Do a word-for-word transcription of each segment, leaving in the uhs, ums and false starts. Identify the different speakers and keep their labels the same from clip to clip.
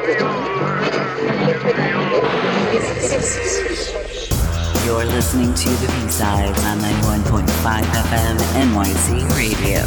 Speaker 1: You're listening to the B-Sides on ninety-one point five F M N Y C Radio.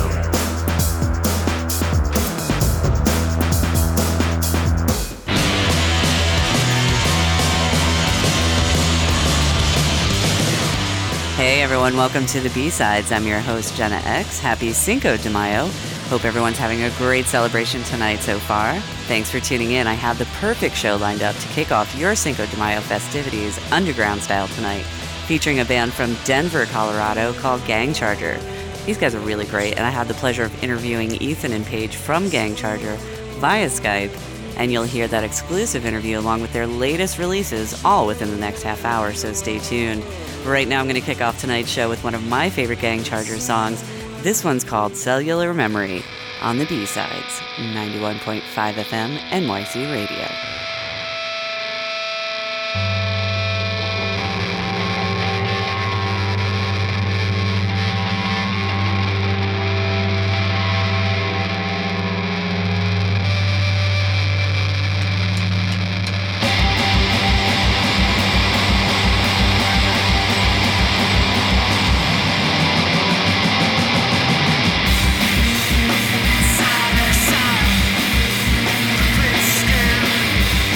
Speaker 1: Hey everyone, welcome to the B-Sides. I'm your host, Jenna X. Happy Cinco de Mayo. Hope everyone's having a great celebration tonight so far. Thanks for tuning in. I have the perfect show lined up to kick off your Cinco de Mayo festivities underground style tonight, featuring a band from Denver, Colorado called Gang Charger. These guys are really great, and I had the pleasure of interviewing Ethan and Paige from Gang Charger via Skype, and you'll hear that exclusive interview along with their latest releases all within the next half hour, so stay tuned. But right now I'm going to kick off tonight's show with one of my favorite Gang Charger songs. This one's called Cellular Memory on the B-Sides, ninety-one point five F M N Y C Radio.
Speaker 2: Side by side, split skin.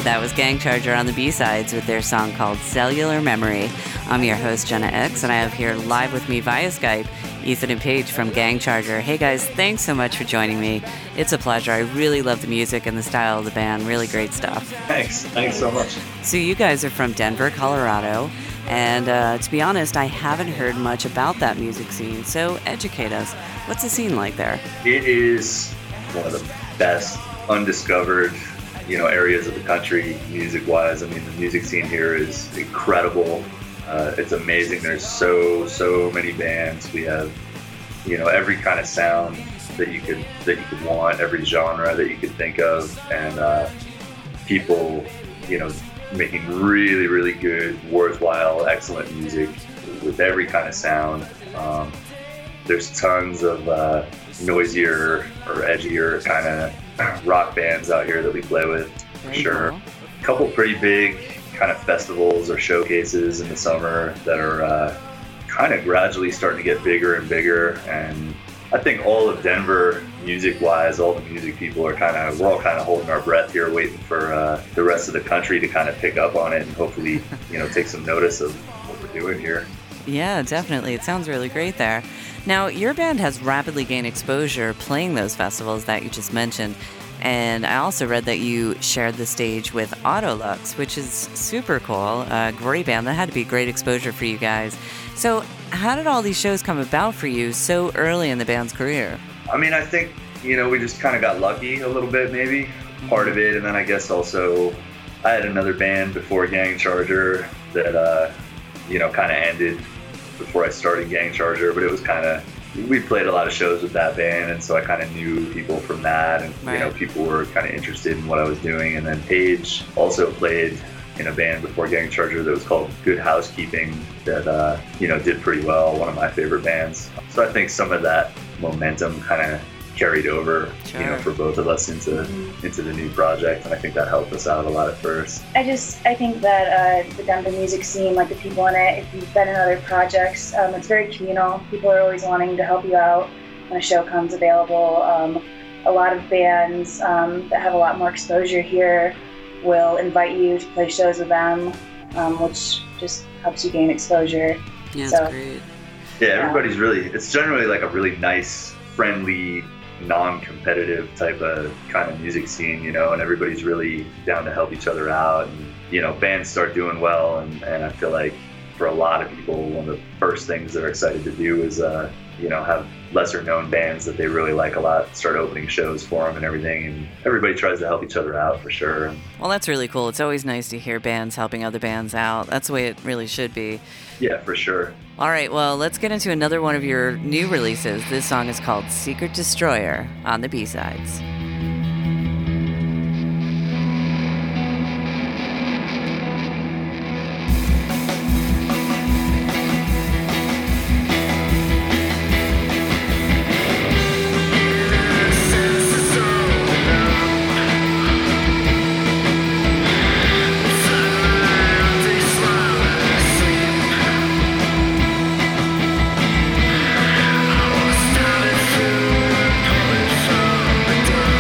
Speaker 1: That was Gang Charger on the B-Sides with their song called Cellular Memory. I'm your host, Jenna X, and I have here live with me via Skype, Ethan and Paige from Gang Charger. Hey guys, thanks so much for joining me. It's a pleasure. I really love the music and the style of the band. Really great stuff.
Speaker 2: Thanks. Thanks so much.
Speaker 1: So you guys are from Denver, Colorado, and uh, to be honest, I haven't heard much about that music scene, so educate us. What's the scene like there?
Speaker 2: It is one of the best undiscovered, you know, areas of the country, music-wise. I mean, the music scene here is incredible. Uh, it's amazing. There's so, so many bands. We have, you know, every kind of sound that you could that you could want, every genre that you could think of, and uh, people, you know, making really, really good, worthwhile, excellent music with every kind of sound. Um, there's tons of uh, noisier or edgier kind of rock bands out here that we play with, for sure. A couple pretty big kind of festivals or showcases in the summer that are uh, kind of gradually starting to get bigger and bigger. And I think all of Denver, music-wise, all the music people are kind of, we're all kind of holding our breath here, waiting for uh, the rest of the country to kind of pick up on it and hopefully, you know, take some notice of what we're doing here.
Speaker 1: Yeah, definitely. It sounds really great there. Now, your band has rapidly gained exposure playing those festivals that you just mentioned. And I also read that you shared the stage with Autolux, which is super cool. A great band. That had to be great exposure for you guys. So how did all these shows come about for you so early in the band's career?
Speaker 2: I mean, I think, you know, we just kind of got lucky a little bit, maybe, part of it. And then I guess also I had another band before Gang Charger that, uh, you know, kind of ended before I started Gang Charger. But it was kind of, we played a lot of shows with that band, and so I kind of knew people from that, and right. you know, people were kind of interested in what I was doing. And then Paige also played in a band before Gang Charger that was called Good Housekeeping that uh, you know, did pretty well. One of my favorite bands. So I think some of that momentum kind of carried over, sure. you know, for both of us into mm-hmm. into the new project, and I think that helped us out a lot at first.
Speaker 3: I just I think that uh, the Denver music scene, like the people in it, if you've been in other projects, um, it's very communal. People are always wanting to help you out when a show comes available. Um, a lot of bands um, that have a lot more exposure here will invite you to play shows with them, um, which just helps you gain exposure.
Speaker 1: Yeah,
Speaker 3: so,
Speaker 1: that's great.
Speaker 2: Yeah, everybody's really, it's generally like a really nice, friendly, non-competitive type of kind of music scene, you know, and everybody's really down to help each other out. And, you know, bands start doing well, and, and I feel like for a lot of people, one of the first things they're excited to do is, uh, you know, have lesser known bands that they really like a lot start opening shows for them and everything, and everybody tries to help each other out for sure.
Speaker 1: Well, that's really cool. It's always nice to hear bands helping other bands out. That's the way it really should be.
Speaker 2: Yeah, for sure.
Speaker 1: All right, well, let's get into another one of your new releases. This song is called Secret Destroyer on the B-Sides.
Speaker 4: Through the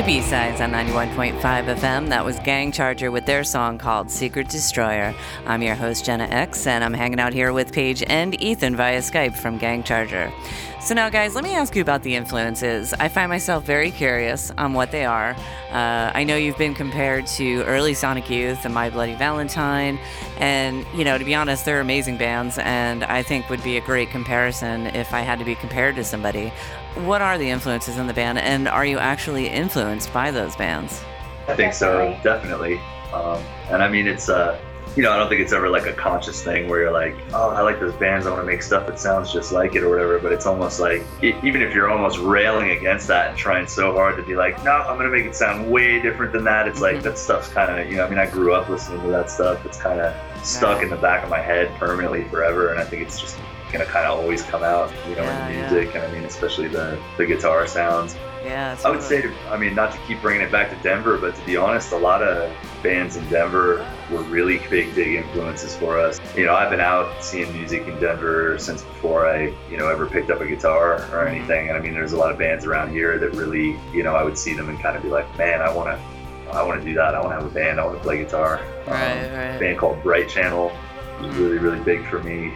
Speaker 1: B-Sides on ninety-one point five F M. That was Gang Charger with their song called Secret Destroyer. I'm your host, Jenna X, and I'm hanging out here with Paige and Ethan via Skype from Gang Charger. So now, guys, let me ask you about the influences. I find myself very curious on what they are. Uh, I know you've been compared to early Sonic Youth and My Bloody Valentine, and, you know, to be honest, they're amazing bands, and I think would be a great comparison if I had to be compared to somebody. What are the influences in the band, and are you actually influenced by those bands?
Speaker 2: I think so, definitely. Um, and I mean, it's, uh, you know, I don't think it's ever like a conscious thing where you're like, oh, I like those bands, I want to make stuff that sounds just like it or whatever. But it's almost like, even if you're almost railing against that and trying so hard to be like, no, I'm going to make it sound way different than that. It's mm-hmm. like that stuff's kind of, you know, I mean, I grew up listening to that stuff. It's kind of stuck right. in the back of my head permanently forever. And I think it's just going to kind of always come out, you know, yeah, in the music. Yeah. And I mean, especially the, the guitar sounds.
Speaker 1: Yeah,
Speaker 2: I would say, to, I mean, not to keep bringing it back to Denver, but to be honest, a lot of bands in Denver were really big, big influences for us. You know, I've been out seeing music in Denver since before I, you know, ever picked up a guitar or anything. And I mean, there's a lot of bands around here that really, you know, I would see them and kind of be like, man, I want to, I want to do that. I want to have a band. I want to play guitar.
Speaker 1: Right,
Speaker 2: um,
Speaker 1: right.
Speaker 2: A band called Bright Channel was really, really big for me.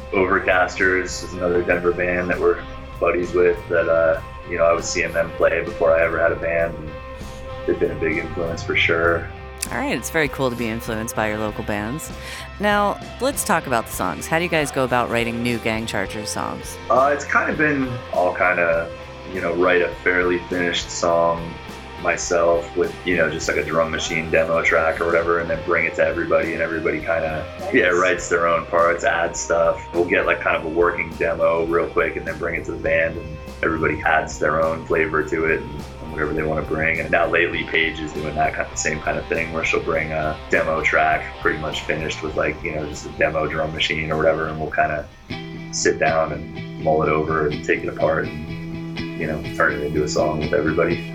Speaker 2: Overcasters is another Denver band that we're buddies with that, uh, you know, I was seeing them play before I ever had a band, and they've been a big influence for sure.
Speaker 1: All right, it's very cool to be influenced by your local bands. Now, let's talk about the songs. How do you guys go about writing new Gang Charger songs?
Speaker 2: Uh, it's kind of been all kind of, you know, write a fairly finished song myself with, you know, just like a drum machine demo track or whatever, and then bring it to everybody, and everybody kind of, yeah, writes their own parts, adds stuff. We'll get like kind of a working demo real quick and then bring it to the band, and everybody adds their own flavor to it and, and whatever they want to bring. And now lately Paige is doing that kind of same kind of thing where she'll bring a demo track pretty much finished with like, you know, just a demo drum machine or whatever, and we'll kind of sit down and mull it over and take it apart and, you know, turn it into a song with everybody.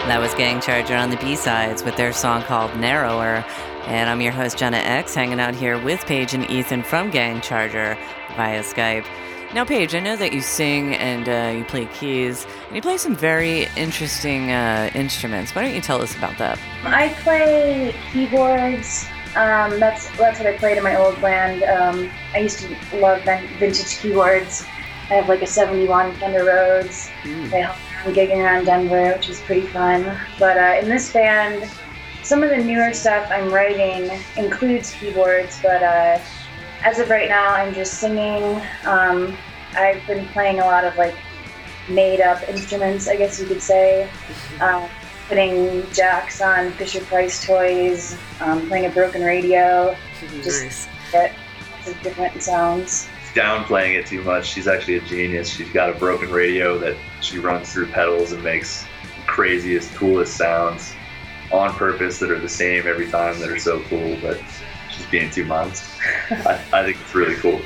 Speaker 1: That was Gang Charger on the B-Sides with their song called Narrower. And I'm your host, Jenna X, hanging out here with Paige and Ethan from Gang Charger via Skype. Now, Paige, I know that you sing and uh, you play keys, and you play some very interesting uh, instruments. Why don't you tell us about that?
Speaker 3: I play keyboards. Um, that's that's what I played in my old band. Um, I used to love vintage keyboards. I have like a seventy-one Fender Rhodes. Mm. I helped around gigging around Denver, which was pretty fun. But uh, in this band, some of the newer stuff I'm writing includes keyboards, but uh, as of right now, I'm just singing. Um, I've been playing a lot of like made-up instruments, I guess you could say. Uh, putting jacks on Fisher-Price toys, um, playing a broken radio, just
Speaker 1: nice.
Speaker 3: Get lots of different sounds.
Speaker 2: Downplaying it too much. She's actually a genius. She's got a broken radio that she runs through pedals and makes the craziest, coolest sounds on purpose that are the same every time, that are so cool, but she's being too modest. I, I think it's really cool.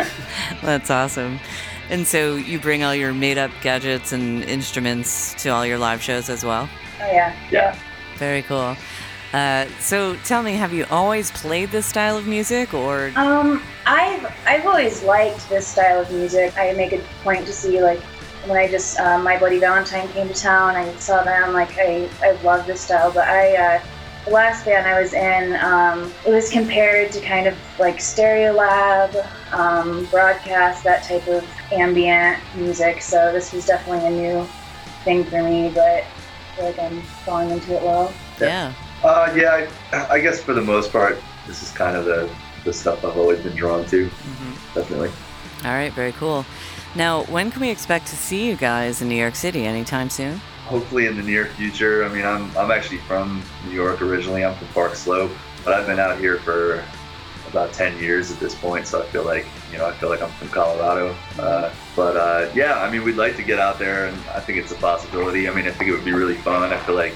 Speaker 1: That's awesome. And so you bring all your made-up gadgets and instruments to all your live shows as well?
Speaker 3: Oh, yeah.
Speaker 2: Yeah.
Speaker 1: Very cool. Uh, so tell me, have you always played this style of music, or?
Speaker 3: Um, I've I've always liked this style of music. I make a point to see, like, when I just, uh, My Bloody Valentine came to town, I saw them, like, I, I love this style, but I, uh, the last band I was in, um, it was compared to kind of like Stereolab, um, Broadcast, that type of ambient music, so this was definitely a new thing for me, but I feel like I'm falling into it well.
Speaker 1: Yeah.
Speaker 2: Uh, yeah, I, I guess for the most part, this is kind of the, the stuff I've always been drawn to, mm-hmm. Definitely.
Speaker 1: All right, very cool. Now, when can we expect to see you guys in New York City? Anytime soon?
Speaker 2: Hopefully in the near future. I mean, I'm I'm actually from New York originally. I'm from Park Slope, but I've been out here for about ten years at this point, so I feel like, you know, I feel like I'm from Colorado. Uh, but uh, yeah, I mean, we'd like to get out there, and I think it's a possibility. I mean, I think it would be really fun. I feel like,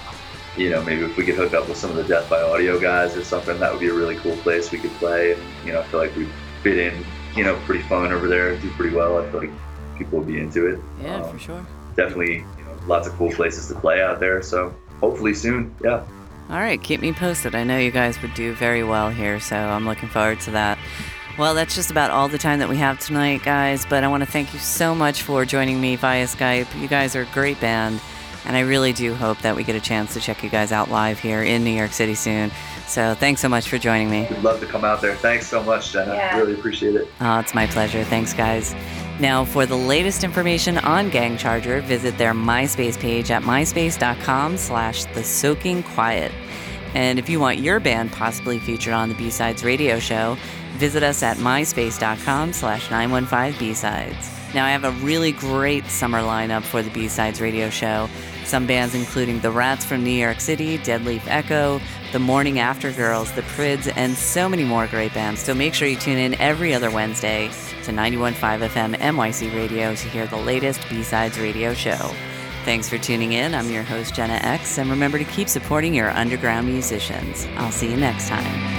Speaker 2: you know, maybe if we could hook up with some of the Death by Audio guys or something, that would be a really cool place we could play. And, you know, I feel like we'd fit in, you know, pretty fun over there, do pretty well. I feel like people would be into it.
Speaker 1: Yeah,
Speaker 2: um,
Speaker 1: for sure.
Speaker 2: Definitely, you know, lots of cool places to play out there. So hopefully soon, yeah.
Speaker 1: All right, keep me posted. I know you guys would do very well here, so I'm looking forward to that. Well, that's just about all the time that we have tonight, guys, but I want to thank you so much for joining me via Skype. You guys are a great band, and I really do hope that we get a chance to check you guys out live here in New York City soon. So thanks so much for joining me.
Speaker 2: We'd love to come out there. Thanks so much, Jenna.
Speaker 3: Yeah.
Speaker 2: Really appreciate it.
Speaker 1: Oh, it's my pleasure. Thanks, guys. Now, for the latest information on Gang Charger, visit their MySpace page at myspace.com slash the soaking quiet. And if you want your band possibly featured on the B-Sides radio show, visit us at myspace.com slash 915 B-Sides. Now, I have a really great summer lineup for the B-Sides radio show. Some bands including The Rats from New York City, Deadleaf Echo, The Morning After Girls, The Prids, and so many more great bands. So make sure you tune in every other Wednesday to ninety-one point five F M N Y C Radio to hear the latest B-Sides radio show. Thanks for tuning in. I'm your host, Jenna X, and remember to keep supporting your underground musicians. I'll see you next time.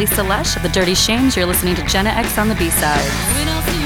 Speaker 4: Lisa Lush of the Dirty Shames. You're listening to Jenna X on the B-Sides.